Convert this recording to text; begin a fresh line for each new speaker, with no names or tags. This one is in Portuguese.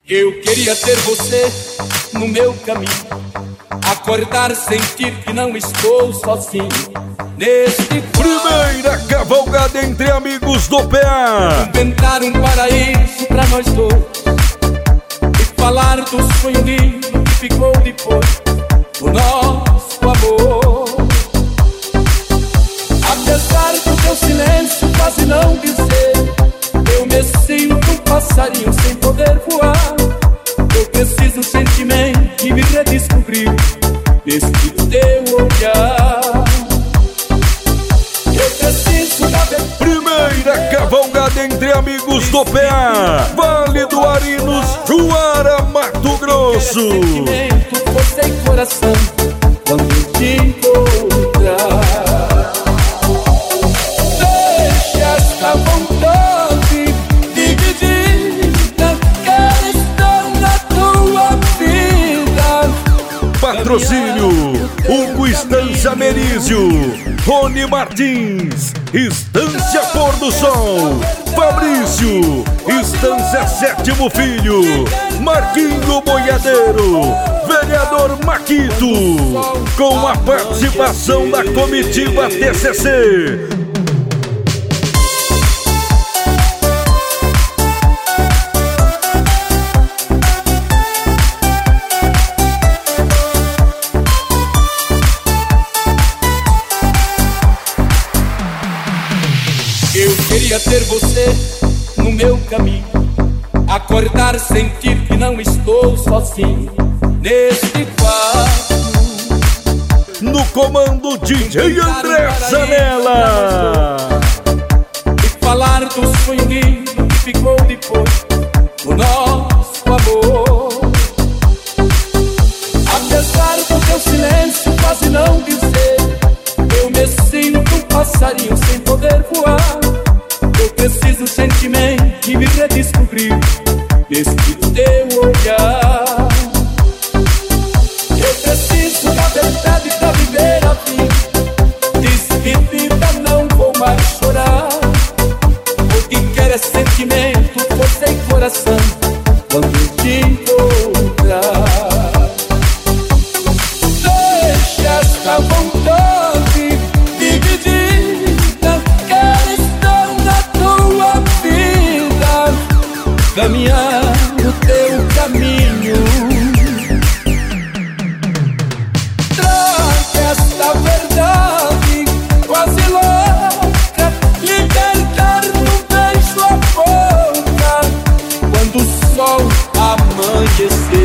Eu queria ter você no meu caminho, acordar, sentir que não estou sozinho neste
primeira cavalgada entre amigos do PA.
Inventar um paraíso pra nós dois e falar do sonho lindo que ficou depois do nosso amor. Apesar do teu silêncio quase não dizer, eu me sinto um passarinho sem poder voar. Eu preciso sentimento e me redescobrir neste teu olhar. Eu preciso da
primeira cavalgada entre amigos do PA, Vale do Arinos, Juara, Mato Grosso.
Sentimento, força e coração quando te encontrar. Deixa esta vontade dividida, quero estar na tua vida.
Patrocínio Hugo Estância Merizio, Rony Martins, Estância Pôr do Sol, Fabrício, Estância Sétimo Filho, Marquinho Boiadeiro, Vereador Maquito, com a participação da comitiva TCC.
Eu queria ter você no meu caminho, acordar, sentir que não estou sozinho neste quarto.
No comando DJ André Zanella.
E falar do sonho lindo que ficou depois do nosso amor. Apesar do teu silêncio quase não dizer, eu me sinto um passarinho sem poder voar. Eu preciso sentimento e me redescobrir neste teu olhar. Eu preciso da verdade pra viver a vida. Diz que vida não vou mais chorar. O que quero é sentimento, força e coração quando te encontrar. Deixa esta vontade dividida, quero estar na tua vida, caminhar no teu caminho. Traga esta verdade quase louca, libertar no beijo a boca quando o sol amanhecer.